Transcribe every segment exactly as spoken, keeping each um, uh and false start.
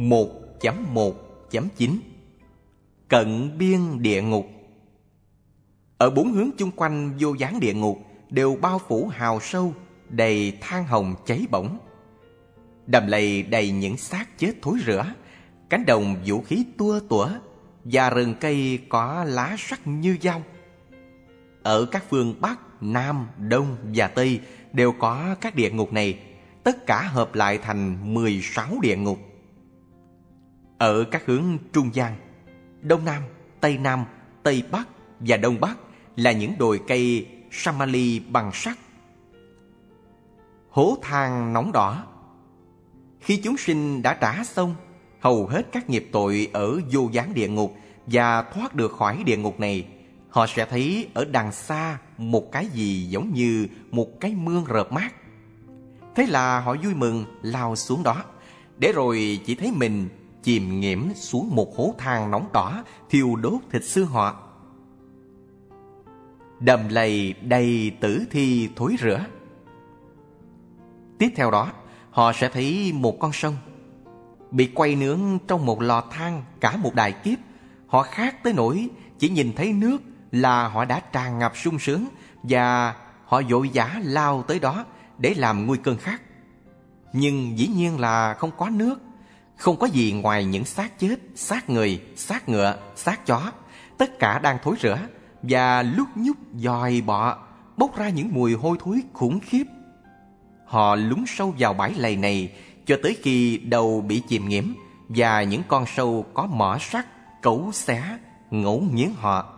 một chấm một chấm chín. Cận biên địa ngục. Ở bốn hướng chung quanh vô gián địa ngục đều bao phủ hào sâu, đầy than hồng cháy bỏng. Đầm lầy đầy những xác chết thối rữa, cánh đồng vũ khí tua tủa và rừng cây có lá sắc như dao. Ở các phương Bắc, Nam, Đông và Tây đều có các địa ngục này, tất cả hợp lại thành mười sáu địa ngục. Ở các hướng trung gian, Đông Nam, Tây Nam, Tây Bắc và Đông Bắc là những đồi cây Samali bằng sắt. Hố than nóng đỏ. Khi chúng sinh đã trả xong hầu hết các nghiệp tội ở vô gián địa ngục và thoát được khỏi địa ngục này, họ sẽ thấy ở đằng xa một cái gì giống như một cái mương rợp mát. Thế là họ vui mừng lao xuống đó, để rồi chỉ thấy mình chìm nghiễm xuống một hố than nóng đỏ thiêu đốt thịt xương họ. Đầm lầy đầy tử thi thối rữa. Tiếp theo đó, họ sẽ thấy một con sông bị quay nướng trong một lò than cả một đại kiếp. Họ khát tới nỗi chỉ nhìn thấy nước là họ đã tràn ngập sung sướng, và họ vội vã lao tới đó để làm nguôi cơn khát. Nhưng dĩ nhiên là không có nước, không có gì ngoài những xác chết, xác người, xác ngựa, xác chó, tất cả đang thối rữa và lúc nhúc dòi bọ, bốc ra những mùi hôi thối khủng khiếp. Họ lún sâu vào bãi lầy này cho tới khi đầu bị chìm nghiễm và những con sâu có mỏ sắt cấu xé, ngấu nghiến họ.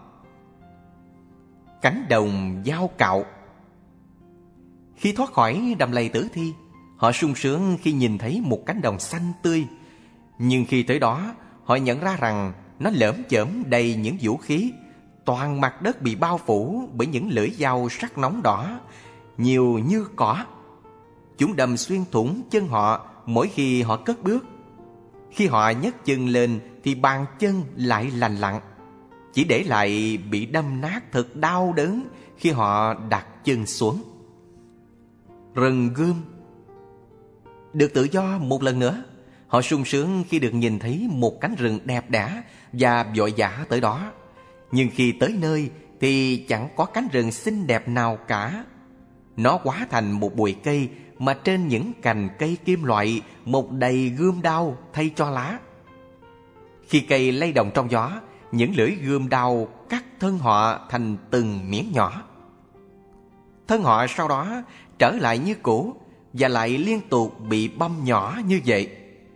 Cánh đồng dao cạo. Khi thoát khỏi đầm lầy tử thi, họ sung sướng khi nhìn thấy một cánh đồng xanh tươi. Nhưng khi tới đó, họ nhận ra rằng nó lởm chởm đầy những vũ khí. Toàn mặt đất bị bao phủ bởi những lưỡi dao sắc nóng đỏ, nhiều như cỏ. Chúng đâm xuyên thủng chân họ mỗi khi họ cất bước. Khi họ nhấc chân lên thì bàn chân lại lành lặn, chỉ để lại bị đâm nát thật đau đớn khi họ đặt chân xuống. Rừng gươm. Được tự do một lần nữa, họ sung sướng khi được nhìn thấy một cánh rừng đẹp đẽ và vội vã tới đó. Nhưng khi tới nơi thì chẳng có cánh rừng xinh đẹp nào cả. Nó hóa thành một bụi cây mà trên những cành cây kim loại mọc đầy gươm đao thay cho lá. Khi cây lay động trong gió, những lưỡi gươm đao cắt thân họ thành từng miếng nhỏ. Thân họ sau đó trở lại như cũ và lại liên tục bị băm nhỏ như vậy.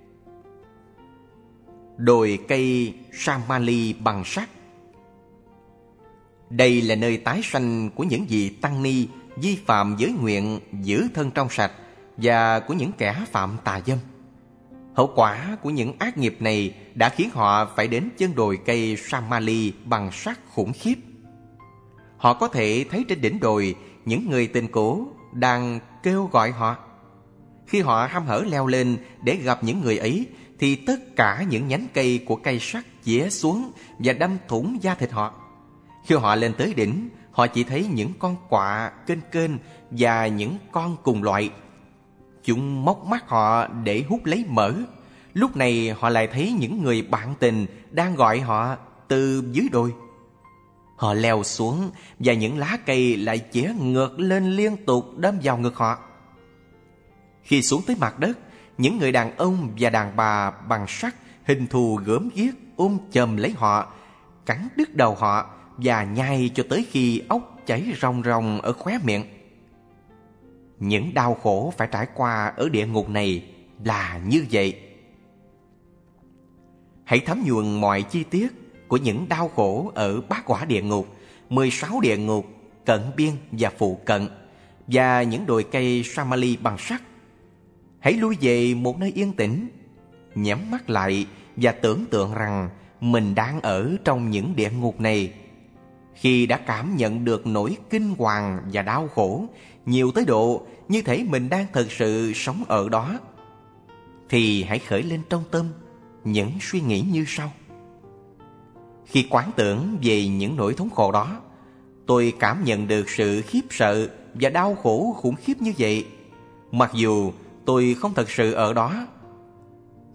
Đồi cây Samali bằng sắt. Đây là nơi tái sanh của những vị tăng ni vi phạm giới nguyện giữ thân trong sạch và của những kẻ phạm tà dâm. Hậu quả của những ác nghiệp này đã khiến họ phải đến chân đồi cây Samali bằng sắt khủng khiếp. Họ có thể thấy trên đỉnh đồi những người tình cũ đang kêu gọi họ. Khi họ hăm hở leo lên để gặp những người ấy, thì tất cả những nhánh cây của cây sắt chĩa xuống và đâm thủng da thịt họ. Khi họ lên tới đỉnh, họ chỉ thấy những con quạ kênh kênh và những con cùng loại. Chúng móc mắt họ để hút lấy mỡ. Lúc này họ lại thấy những người bạn tình đang gọi họ từ dưới đồi. Họ leo xuống và những lá cây lại chĩa ngược lên liên tục đâm vào ngực họ. Khi xuống tới mặt đất, những người đàn ông và đàn bà bằng sắt hình thù gớm ghiếc ôm chầm lấy họ, cắn đứt đầu họ và nhai cho tới khi óc chảy ròng ròng ở khóe miệng. Những đau khổ phải trải qua ở địa ngục này là như vậy. Hãy thấm nhuần mọi chi tiết của những đau khổ ở bát quả địa ngục, mười sáu địa ngục, cận biên và phụ cận, và những đồi cây Samali bằng sắt. Hãy lui về một nơi yên tĩnh, nhắm mắt lại và tưởng tượng rằng mình đang ở trong những địa ngục này. Khi đã cảm nhận được nỗi kinh hoàng và đau khổ nhiều tới độ như thể mình đang thực sự sống ở đó, thì hãy khởi lên trong tâm những suy nghĩ như sau. Khi quán tưởng về những nỗi thống khổ đó, tôi cảm nhận được sự khiếp sợ và đau khổ khủng khiếp như vậy, mặc dù tôi không thật sự ở đó.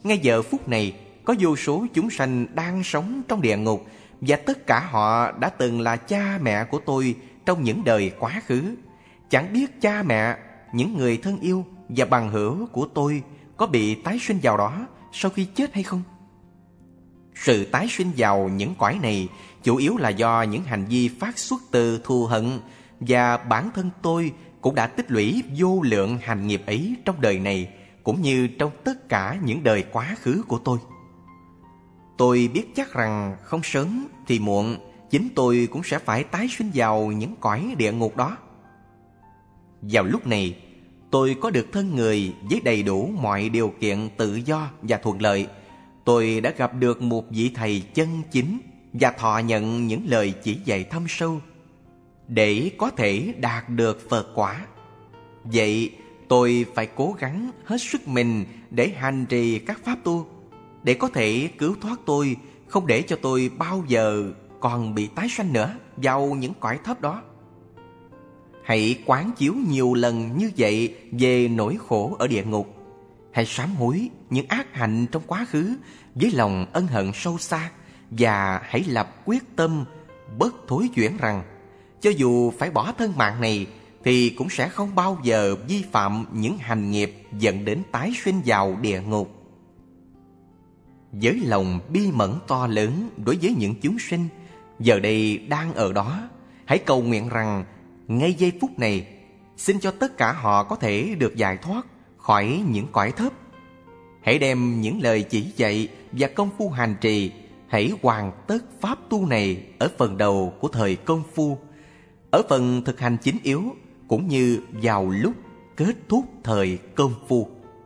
Ngay giờ phút này, có vô số chúng sanh đang sống trong địa ngục, và tất cả họ đã từng là cha mẹ của tôi trong những đời quá khứ. Chẳng biết cha mẹ, những người thân yêu và bằng hữu của tôi có bị tái sinh vào đó sau khi chết hay không? Sự tái sinh vào những cõi này chủ yếu là do những hành vi phát xuất từ thù hận, và bản thân tôi cũng đã tích lũy vô lượng hành nghiệp ấy trong đời này, cũng như trong tất cả những đời quá khứ của tôi. Tôi biết chắc rằng không sớm thì muộn, chính tôi cũng sẽ phải tái sinh vào những cõi địa ngục đó. Vào lúc này, tôi có được thân người với đầy đủ mọi điều kiện tự do và thuận lợi. Tôi đã gặp được một vị thầy chân chính và thọ nhận những lời chỉ dạy thâm sâu để có thể đạt được Phật quả. Vậy tôi phải cố gắng hết sức mình để hành trì các pháp tu, để có thể cứu thoát tôi, không để cho tôi bao giờ còn bị tái sanh nữa vào những cõi thấp đó. Hãy quán chiếu nhiều lần như vậy về nỗi khổ ở địa ngục. Hãy sám hối những ác hạnh trong quá khứ với lòng ân hận sâu xa, và hãy lập quyết tâm bất thối chuyển rằng cho dù phải bỏ thân mạng này thì cũng sẽ không bao giờ vi phạm những hành nghiệp dẫn đến tái sinh vào địa ngục. Với lòng bi mẫn to lớn đối với những chúng sinh giờ đây đang ở đó, hãy cầu nguyện rằng ngay giây phút này, xin cho tất cả họ có thể được giải thoát khỏi những cõi thấp. Hãy đem những lời chỉ dạy và công phu hành trì, hãy hoàn tất pháp tu này ở phần đầu của thời công phu, ở phần thực hành chính yếu, cũng như vào lúc kết thúc thời công phu.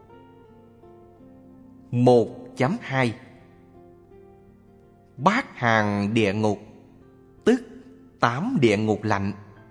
một chấm hai Bát hàng địa ngục, tức tám địa ngục lạnh.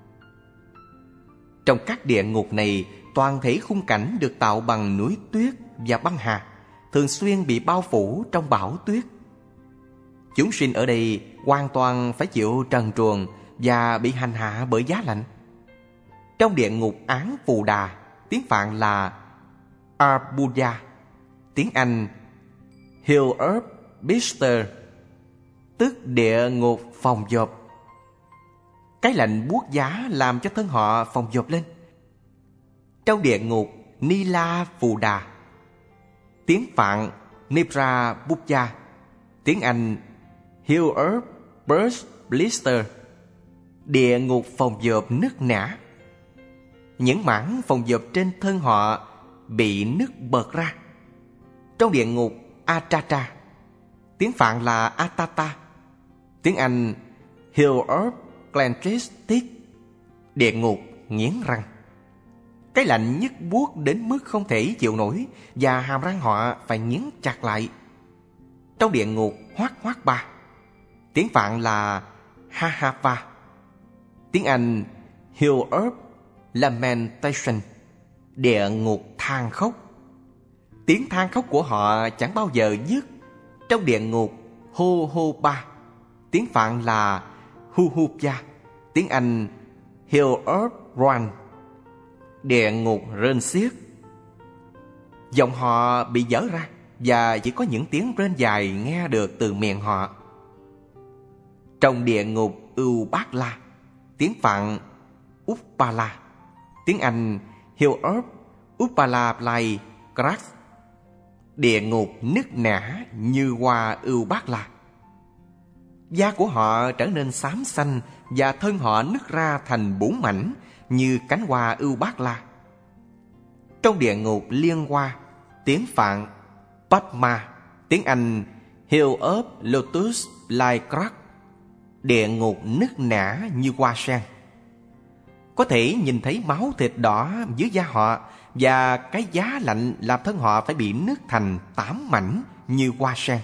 Trong các địa ngục này, toàn thể khung cảnh được tạo bằng núi tuyết và băng hà, thường xuyên bị bao phủ trong bão tuyết. Chúng sinh ở đây hoàn toàn phải chịu trần truồng và bị hành hạ bởi giá lạnh. Trong địa ngục án Phù Đà, tiếng Phạn là Arbuda, tiếng Anh Hell of Bister, tức địa ngục phòng dộp. Cái lạnh buốt giá làm cho thân họ phồng dộp lên. Trong địa ngục Nila Phù Đà, tiếng Phạn Nibra Bukya, tiếng Anh Hell of Burst Blister, địa ngục phòng dộp nứt nẻ. Những mảng phòng dộp trên thân họ bị nứt bật ra. Trong địa ngục Atata, tiếng Phạn là Atata, tiếng Anh Hell of Clenched Teeth, địa ngục nghiến răng. Cái lạnh nhức buốt đến mức không thể chịu nổi, và hàm răng họ phải nghiến chặt lại. Trong địa ngục Hoát Hoát Ba, tiếng Phạn là Hahava, tiếng Anh Hell of Lamentation, địa ngục than khóc. Tiếng than khóc của họ chẳng bao giờ dứt. Trong địa ngục Hô Hô Ba, tiếng Phạn là Huhupya, tiếng Anh Hell of Roan, địa ngục rên xiết. Giọng họ bị dở ra, và chỉ có những tiếng rên dài nghe được từ miệng họ. Trong địa ngục Ưu Bát La, tiếng Phạn Uppala, tiếng Anh Hell of Uppala Play Crash, địa ngục nứt nẻ như hoa Ưu Bát La. Da của họ trở nên xám xanh, và thân họ nứt ra thành bốn mảnh như cánh hoa Ưu Bát La. Trong địa ngục Liên Hoa, tiếng Phạn Padma, tiếng Anh Hell of Lotus Like Crack, địa ngục nứt nẻ như hoa sen. Có thể nhìn thấy máu thịt đỏ dưới da họ, và cái giá lạnh làm thân họ phải bị nứt thành tám mảnh như hoa sen.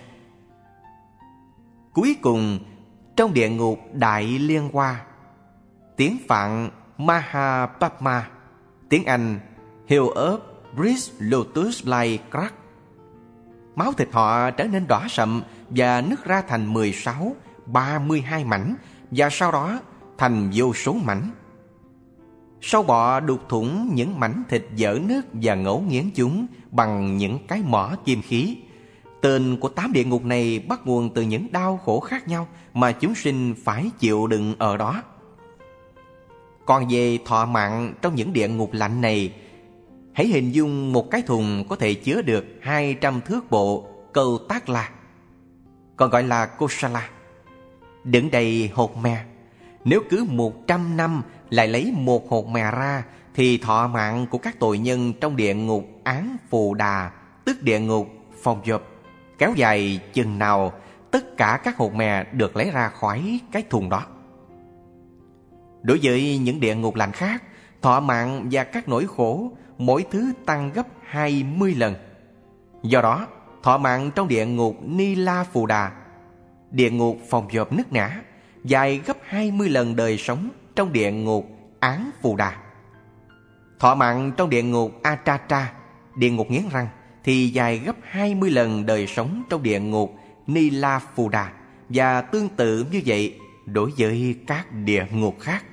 Cuối cùng, trong địa ngục Đại Liên Hoa, tiếng Phạn Mahapadma, tiếng Anh Hell of Bridge Lotus Like Crack, máu thịt họ trở nên đỏ sậm và nứt ra thành mười sáu, ba mươi hai mảnh, và sau đó thành vô số mảnh. Sâu bọ đục thủng những mảnh thịt dở nứt và ngấu nghiến chúng bằng những cái mỏ kim khí, Tên của tám địa ngục này bắt nguồn từ những đau khổ khác nhau mà chúng sinh phải chịu đựng ở đó. Còn về thọ mạng trong những địa ngục lạnh này, hãy hình dung một cái thùng có thể chứa được hai trăm thước bộ câu tác la, còn gọi là kosala, đựng đầy hột mè. Nếu cứ một trăm năm lại lấy một hột mè ra, thì thọ mạng của các tội nhân trong địa ngục Án Phù Đà, tức địa ngục Phòng Dộp, kéo dài chừng nào tất cả các hột mè được lấy ra khỏi cái thùng đó. Đối với những địa ngục lạnh khác, thọ mạng và các nỗi khổ mỗi thứ tăng gấp hai mươi lần. Do đó, thọ mạng trong địa ngục Ni La Phù Đà, địa ngục Phòng Dộp nứt nẻ, dài gấp hai mươi lần đời sống trong địa ngục Án Phù Đà. Thọ mạng trong địa ngục Atatra, địa ngục nghiến răng, thì dài gấp hai mươi lần đời sống trong địa ngục Ni La Phù Đà, và tương tự như vậy đối với các địa ngục khác.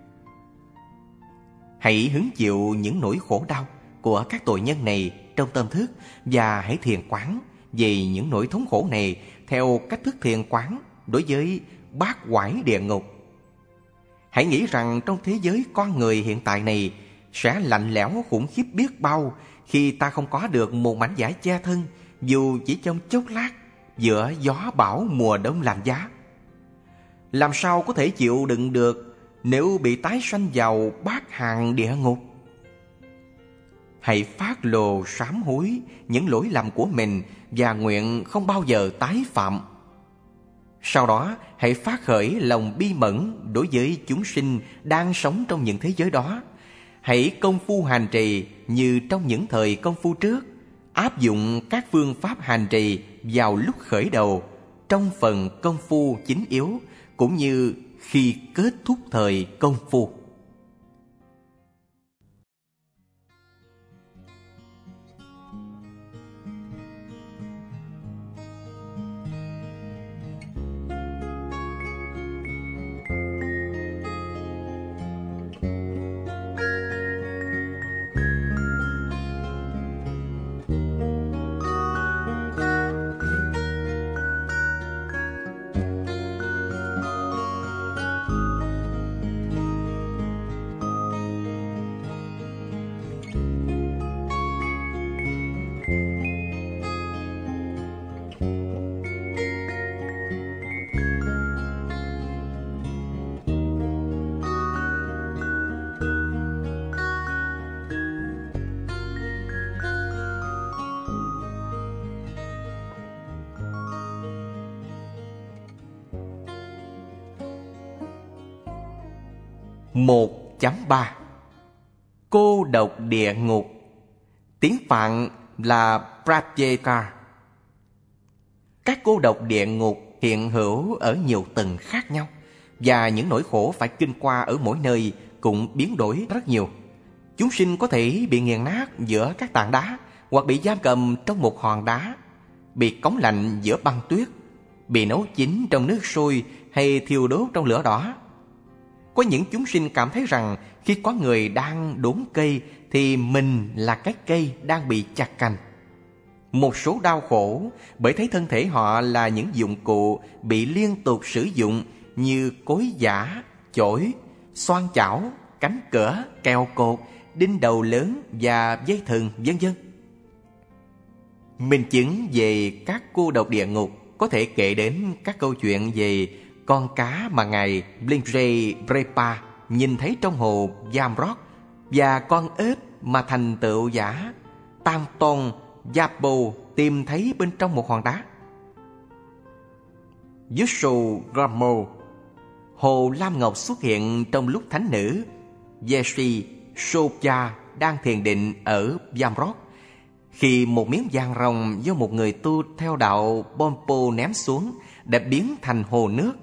Hãy hứng chịu những nỗi khổ đau của các tội nhân này trong tâm thức, và hãy thiền quán về những nỗi thống khổ này theo cách thức thiền quán đối với bát quải địa ngục. Hãy nghĩ rằng trong thế giới con người hiện tại này sẽ lạnh lẽo khủng khiếp biết bao khi ta không có được một mảnh vải che thân, dù chỉ trong chốc lát, giữa gió bão mùa đông lạnh giá. Làm sao có thể chịu đựng được nếu bị tái sanh vào bát hàng địa ngục? Hãy phát lồ sám hối những lỗi lầm của mình và nguyện không bao giờ tái phạm. Sau đó, hãy phát khởi lòng bi mẫn đối với chúng sinh đang sống trong những thế giới đó. Hãy công phu hành trì như trong những thời công phu trước, áp dụng các phương pháp hành trì vào lúc khởi đầu, trong phần công phu chính yếu, cũng như khi kết thúc thời công phu. một chấm ba Cô độc địa ngục. Tiếng Phạn là Pratyeka. Các cô độc địa ngục hiện hữu ở nhiều tầng khác nhau, và những nỗi khổ phải kinh qua ở mỗi nơi cũng biến đổi rất nhiều. Chúng sinh có thể bị nghiền nát giữa các tảng đá, hoặc bị giam cầm trong một hòn đá, bị cống lạnh giữa băng tuyết, bị nấu chín trong nước sôi hay thiêu đốt trong lửa đỏ. Có những chúng sinh cảm thấy rằng khi có người đang đốn cây thì mình là cái cây đang bị chặt cành. Một số đau khổ bởi thấy thân thể họ là những dụng cụ bị liên tục sử dụng như cối giã, chổi, xoan chảo, cánh cửa, kèo cột, đinh đầu lớn và dây thừng, vân vân. Minh chứng về các cô độc địa ngục có thể kể đến các câu chuyện về con cá mà ngài Blinjay Brepa nhìn thấy trong hồ Jamrod, và con ếch mà thành tựu giả Tam Tôn Yapo tìm thấy bên trong một hòn đá. Yushu Gramo, hồ Lam Ngọc xuất hiện trong lúc thánh nữ Yeshi Sopya đang thiền định ở Jamrod, khi một miếng vàng ròng do một người tu theo đạo Bonpo ném xuống đã biến thành hồ nước.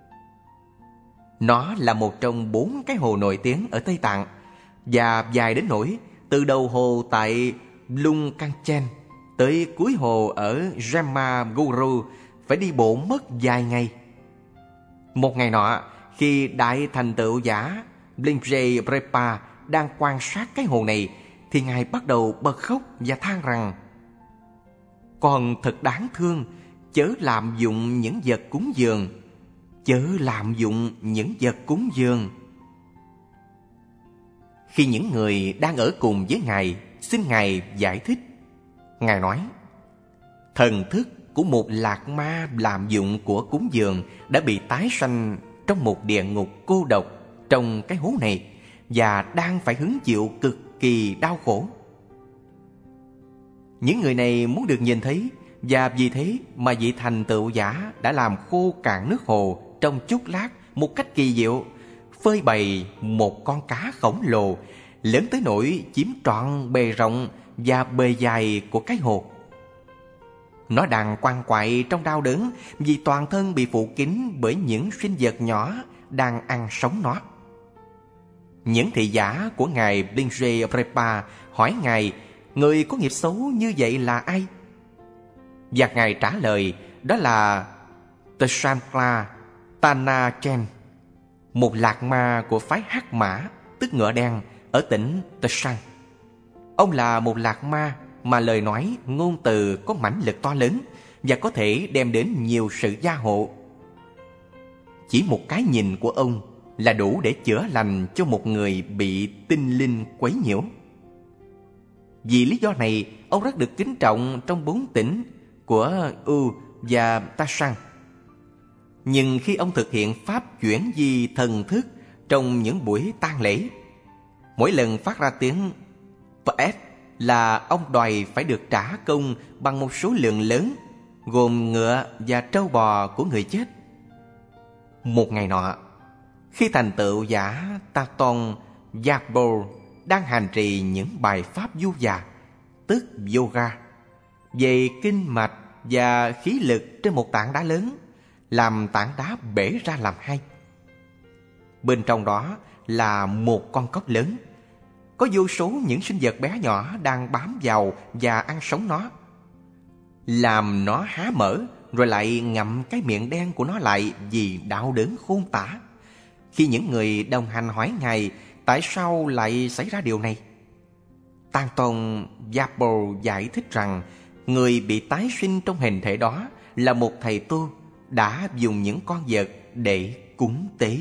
Nó là một trong bốn cái hồ nổi tiếng ở Tây Tạng, và dài đến nỗi từ đầu hồ tại Lungkanchen tới cuối hồ ở Jamaguru phải đi bộ mất vài ngày. Một ngày nọ, khi đại thành tựu giả Blinjay Brepa đang quan sát cái hồ này, thì ngài bắt đầu bật khóc và than rằng: Còn thật đáng thương, chớ lạm dụng những vật cúng dường, chớ lạm dụng những vật cúng dường. Khi những người đang ở cùng với Ngài xin Ngài giải thích, Ngài nói: thần thức của một lạc ma lạm dụng của cúng dường đã bị tái sanh trong một địa ngục cô độc trong cái hố này và đang phải hứng chịu cực kỳ đau khổ. Những người này muốn được nhìn thấy, và vì thế mà vị thành tựu giả đã làm khô cạn nước hồ trong chốc lát một cách kỳ diệu, phơi bày một con cá khổng lồ lớn tới nỗi chiếm trọn bề rộng và bề dài của cái hồ. Nó đang quằn quại trong đau đớn vì toàn thân bị phủ kín bởi những sinh vật nhỏ đang ăn sống nó. Những thị giả của ngài Blinje Prepa hỏi ngài người có nghiệp xấu như vậy là ai? Và ngài trả lời đó là Tshankla Tanachen, một lạc ma của phái Hắc Mã, tức ngựa đen, ở tỉnh Tsang. Ông là một lạc ma mà lời nói, ngôn từ có mãnh lực to lớn và có thể đem đến nhiều sự gia hộ. Chỉ một cái nhìn của ông là đủ để chữa lành cho một người bị tinh linh quấy nhiễu. Vì lý do này, ông rất được kính trọng trong bốn tỉnh của U và Tasang. Nhưng khi ông thực hiện pháp chuyển di thần thức trong những buổi tang lễ, mỗi lần phát ra tiếng Pet là ông đòi phải được trả công bằng một số lượng lớn, gồm ngựa và trâu bò của người chết. Một ngày nọ, khi thành tựu giả Taton Yapbo đang hành trì những bài pháp du già, tức yoga, về kinh mạch và khí lực trên một tảng đá lớn, làm tảng đá bể ra làm hai. Bên trong đó là một con cóc lớn, có vô số những sinh vật bé nhỏ đang bám vào và ăn sống nó, làm nó há mở rồi lại ngậm cái miệng đen của nó lại vì đau đớn khôn tả. Khi những người đồng hành hỏi ngài tại sao lại xảy ra điều này, Tanton Yapbo giải thích rằng người bị tái sinh trong hình thể đó là một thầy tu đã dùng những con vật để cúng tế.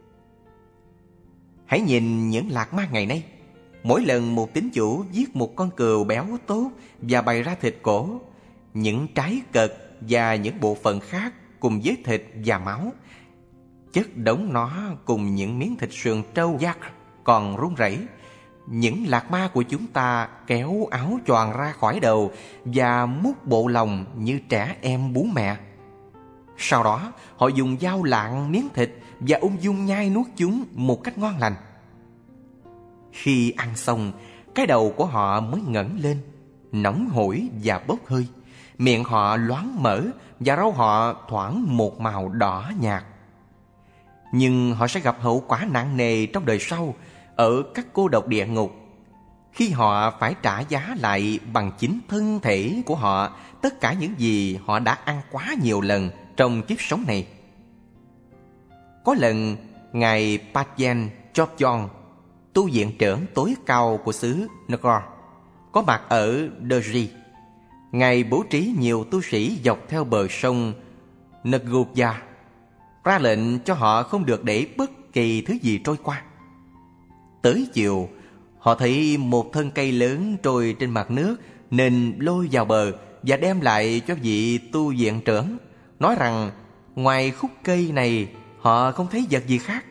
Hãy nhìn những lạc ma ngày nay. Mỗi lần một tín chủ giết một con cừu béo tốt và bày ra thịt cổ, những trái cật và những bộ phận khác cùng với thịt và máu, chất đống nó cùng những miếng thịt sườn trâu yak còn run rẩy, những lạc ma của chúng ta kéo áo choàng ra khỏi đầu và mút bộ lòng như trẻ em bú mẹ. Sau đó họ dùng dao lạng miếng thịt và ung dung nhai nuốt chúng một cách ngon lành. Khi ăn xong, cái đầu của họ mới ngẩng lên, nóng hổi và bốc hơi. Miệng họ loáng mở và râu họ thoảng một màu đỏ nhạt. Nhưng họ sẽ gặp hậu quả nặng nề trong đời sau ở các cô độc địa ngục, khi họ phải trả giá lại bằng chính thân thể của họ tất cả những gì họ đã ăn quá nhiều lần trong kiếp sống này. Có lần, ngài Pajen Chopjon, tu viện trưởng tối cao của xứ Nagor, có mặt ở Derji. Ngài bố trí nhiều tu sĩ dọc theo bờ sông Ngubya, ra lệnh cho họ không được để bất kỳ thứ gì trôi qua. Tới chiều, họ thấy một thân cây lớn trôi trên mặt nước nên lôi vào bờ và đem lại cho vị tu viện trưởng, nói rằng ngoài khúc cây này họ không thấy vật gì khác.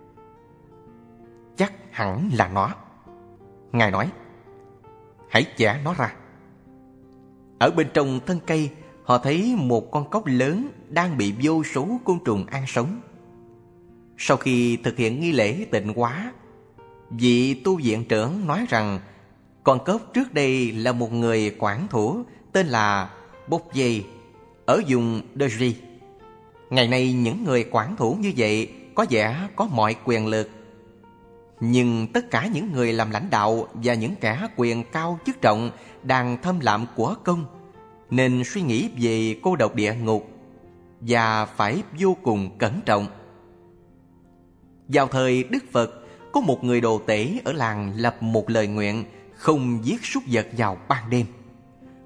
Chắc hẳn là nó. Ngài nói, hãy chẻ nó ra. Ở bên trong thân cây, họ thấy một con cóc lớn đang bị vô số côn trùng ăn sống. Sau khi thực hiện nghi lễ tịnh hóa, vị tu viện trưởng nói rằng con cóc trước đây là một người quản thủ tên là Bokye ở vùng Derji. Ngày nay những người quản thủ như vậy có vẻ có mọi quyền lực. Nhưng tất cả những người làm lãnh đạo và những kẻ quyền cao chức trọng đang thâm lạm của công, nên suy nghĩ về cô độc địa ngục và phải vô cùng cẩn trọng. Vào thời Đức Phật, có một người đồ tể ở làng lập một lời nguyện không giết súc vật vào ban đêm.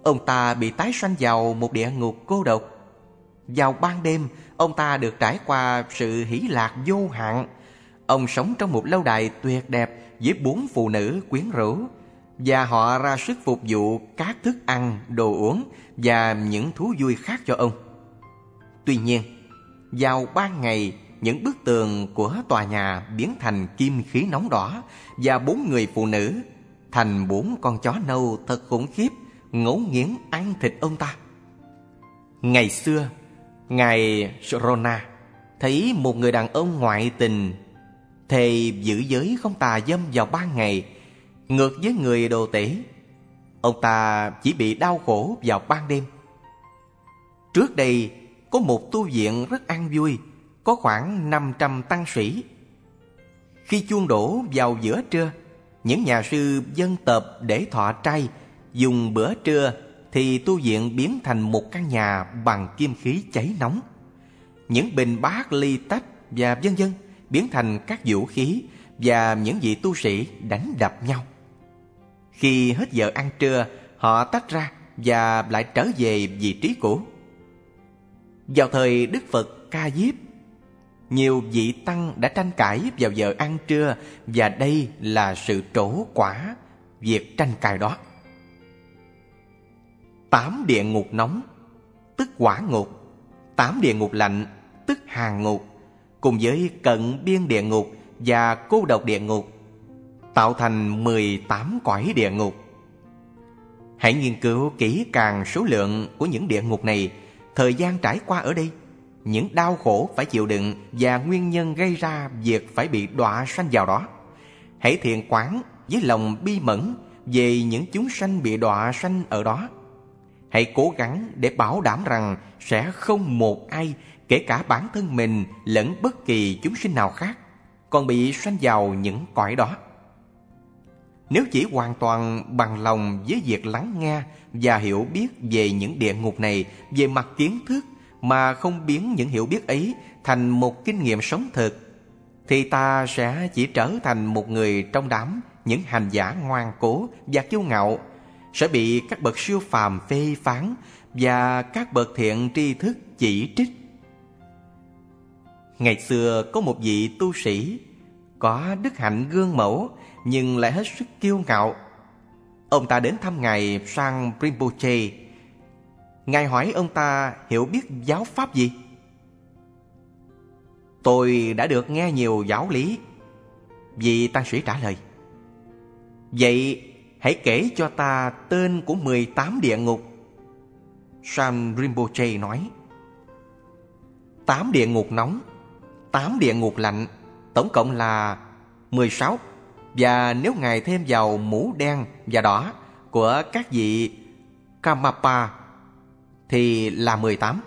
ông ta bị tái sanh vào một địa ngục cô độc. Vào ban đêm, ông ta được trải qua sự hỷ lạc vô hạn. Ông sống trong một lâu đài tuyệt đẹp với bốn phụ nữ quyến rũ, và họ ra sức phục vụ các thức ăn, đồ uống và những thú vui khác cho ông. Tuy nhiên, vào ban ngày, những bức tường của tòa nhà biến thành kim khí nóng đỏ, và bốn người phụ nữ thành bốn con chó nâu thật khủng khiếp, ngấu nghiến ăn thịt ông ta. Ngày xưa, ngài Srona thấy một người đàn ông ngoại tình, thề giữ giới không tà dâm vào ban ngày, ngược với người đồ tể. Ông ta chỉ bị đau khổ vào ban đêm. Trước đây có một tu viện rất an vui, có khoảng năm trăm tăng sĩ. Khi chuông đổ vào giữa trưa, những nhà sư dân tập để thọ trai dùng bữa trưa, thì tu viện biến thành một căn nhà bằng kim khí cháy nóng. Những bình bát ly tách và vân vân biến thành các vũ khí, và những vị tu sĩ đánh đập nhau. Khi hết giờ ăn trưa, họ tách ra và lại trở về vị trí cũ. Vào thời Đức Phật Ca Diếp, nhiều vị tăng đã tranh cãi vào giờ ăn trưa, và đây là sự trổ quả việc tranh cãi đó. Tám địa ngục nóng, tức hỏa ngục. Tám địa ngục lạnh, tức hàn ngục, cùng với cận biên địa ngục và cô độc địa ngục, tạo thành mười tám cõi địa ngục. Hãy nghiên cứu kỹ càng số lượng của những địa ngục này, thời gian trải qua ở đây, những đau khổ phải chịu đựng và nguyên nhân gây ra việc phải bị đọa sanh vào đó. Hãy thiện quán với lòng bi mẫn về những chúng sanh bị đọa sanh ở đó. Hãy cố gắng để bảo đảm rằng sẽ không một ai, kể cả bản thân mình lẫn bất kỳ chúng sinh nào khác, còn bị sanh vào những cõi đó. Nếu chỉ hoàn toàn bằng lòng với việc lắng nghe và hiểu biết về những địa ngục này về mặt kiến thức, mà không biến những hiểu biết ấy thành một kinh nghiệm sống thực, thì ta sẽ chỉ trở thành một người trong đám những hành giả ngoan cố và kiêu ngạo, sẽ bị các bậc siêu phàm phê phán và các bậc thiện tri thức chỉ trích. Ngày xưa có một vị tu sĩ có đức hạnh gương mẫu, nhưng lại hết sức kiêu ngạo. Ông ta đến thăm ngài Sang Rinpoche. Ngài hỏi ông ta hiểu biết giáo pháp gì. Tôi đã được nghe nhiều giáo lý, vị tăng sĩ trả lời. Vậy hãy kể cho ta tên của mười tám địa ngục. Sang Rinpoche nói: Tám địa ngục nóng, tám địa ngục lạnh, tổng cộng là mười sáu. Và nếu ngài thêm vào mũ đen và đỏ của các vị Kamapa thì là mười tám.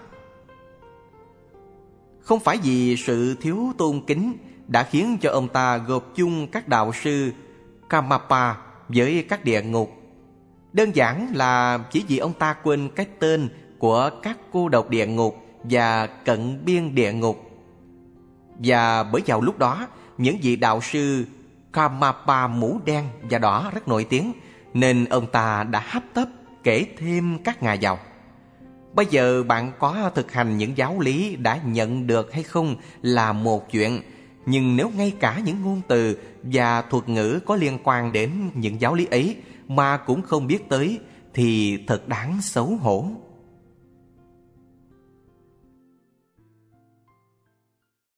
Không phải vì sự thiếu tôn kính đã khiến cho ông ta gộp chung các đạo sư Kamapa với các địa ngục. Đơn giản là chỉ vì ông ta quên cái tên của các cô độc địa ngục và cận biên địa ngục. Và bởi vào lúc đó, những vị đạo sư Kamapa mũ đen và đỏ rất nổi tiếng, nên ông ta đã hấp tấp kể thêm các ngài vào. Bây giờ bạn có thực hành những giáo lý đã nhận được hay không là một chuyện, nhưng nếu ngay cả những ngôn từ và thuật ngữ có liên quan đến những giáo lý ấy mà cũng không biết tới thì thật đáng xấu hổ.